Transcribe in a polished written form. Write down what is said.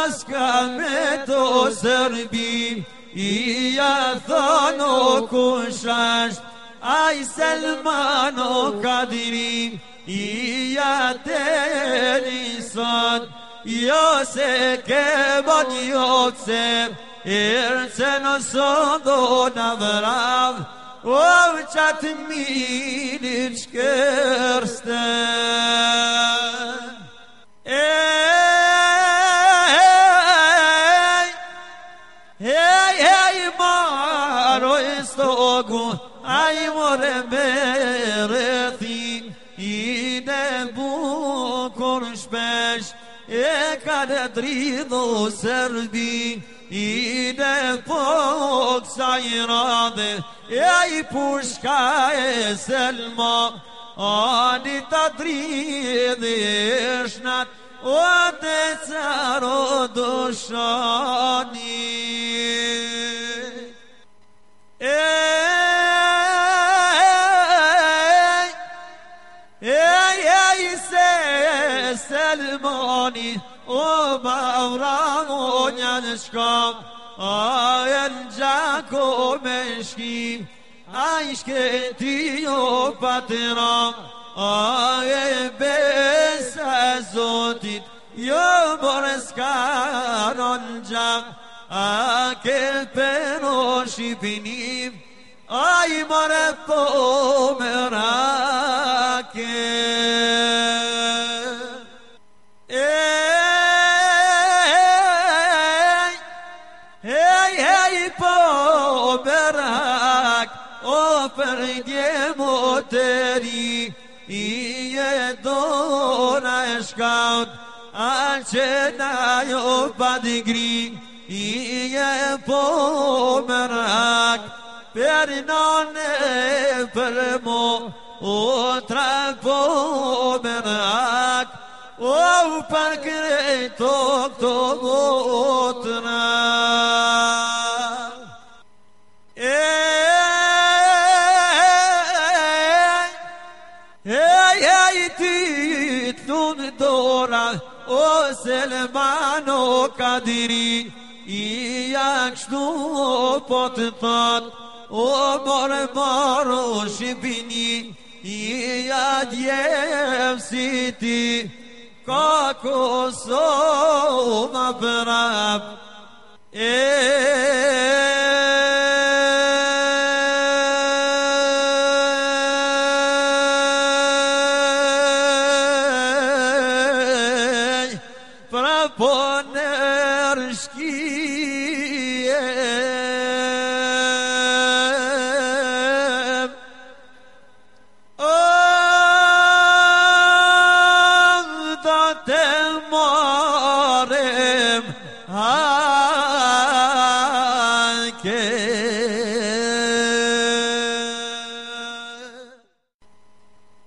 s'ka me to Serbi, ja thono kush është ai Selmano Kadiri, ja deri sot, jo se ke bot jo pse, se në sodo në vrav, o qatë milit shkërste. Maro e stogu, ai more berethi, i ne bukur shpesh, e ka në dridho Serbi, i ne pok sa i radhe, e ai pushka e Selma, ani ta dridhe e shnat, o te caro doshani. Selmani o bavra njan shkam, a jen gjako me shkim, a i shketi o patram, a e besa Zotit, jo more s'ka non gjam, a ke pero Shqipinim, a i more po me rake. Po berak, o për djemo të ri, i e dona e shkaut, a që na jo padigri, i e po berak, per non e per mo, o tra po berak, o për kreto këto botra. Ti t'un dora, o Selmano Kadiri, i kështu po të thot, o moro Shqipini, i djev si ti, ka Kosova prap. Po nërshkiem, do të morem